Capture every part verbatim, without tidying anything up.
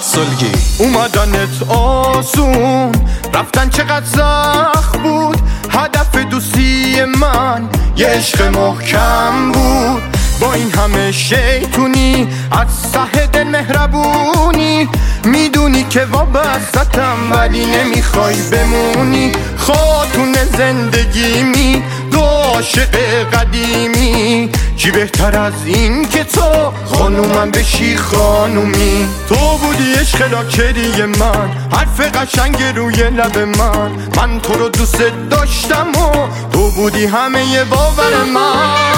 سلگی اومدنت آسون رفتن چقدر سخت بود، هدف دوستی من یه عشق محکم بود. با این همه شیطونی از ته دل مهربونی، میدونی که وابستم ولی نمیخوای بمونی. خاتون زندگیمی دو عاشق قدیمی، چی بهتر از این که تو خانومم بشی خانومی. تو بودی عشق لاکری من، حرف قشنگ روی لب من. من تو رو دوست داشتم و تو بودی همه باور من.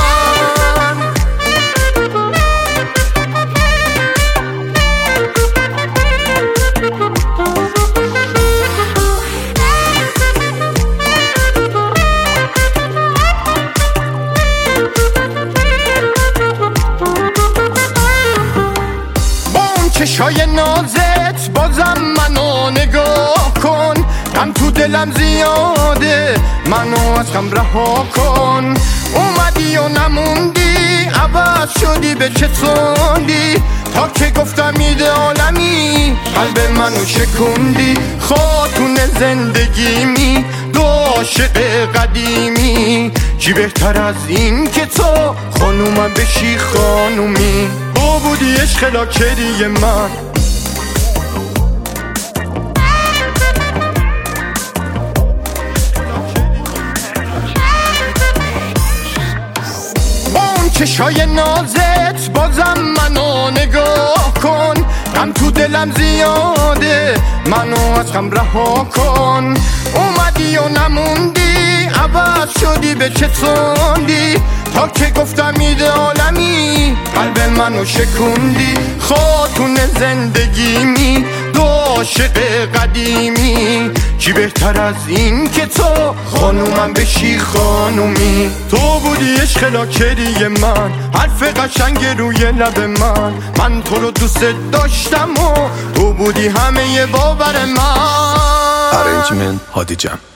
چشای نازت بازم منو نگاه کن، غم تو دلم زیاده منو از غم رها کن. اومدی و نموندی، عوض شدی به چسوندی، تا که گفتم ایدئالمی قلب منو شکوندی. خاتون زندگیمی دو عاشق قدیمی، چی بهتر از این که تو خانومم بشی خانومی. تو بودی عشق لاکری من، با اون چشای نازت بازم منو نگاه کن. غم تو دلم زیاده منو از غم رها کن. اومدی و نموندی، عوض شدی به چسوندی، تا که گفتم ایدئالمی قلب منو شکوندی. خاتون زندگیمی دو عاشق قدیمی، چی بهتر از این که تو خانومم بشی خانومی. تو بودی عشق لاکری من، حرف قشنگ روی لب من. من تو رو دوست داشتم و تو بودی همه باور من. ارنجمنت هادی جان.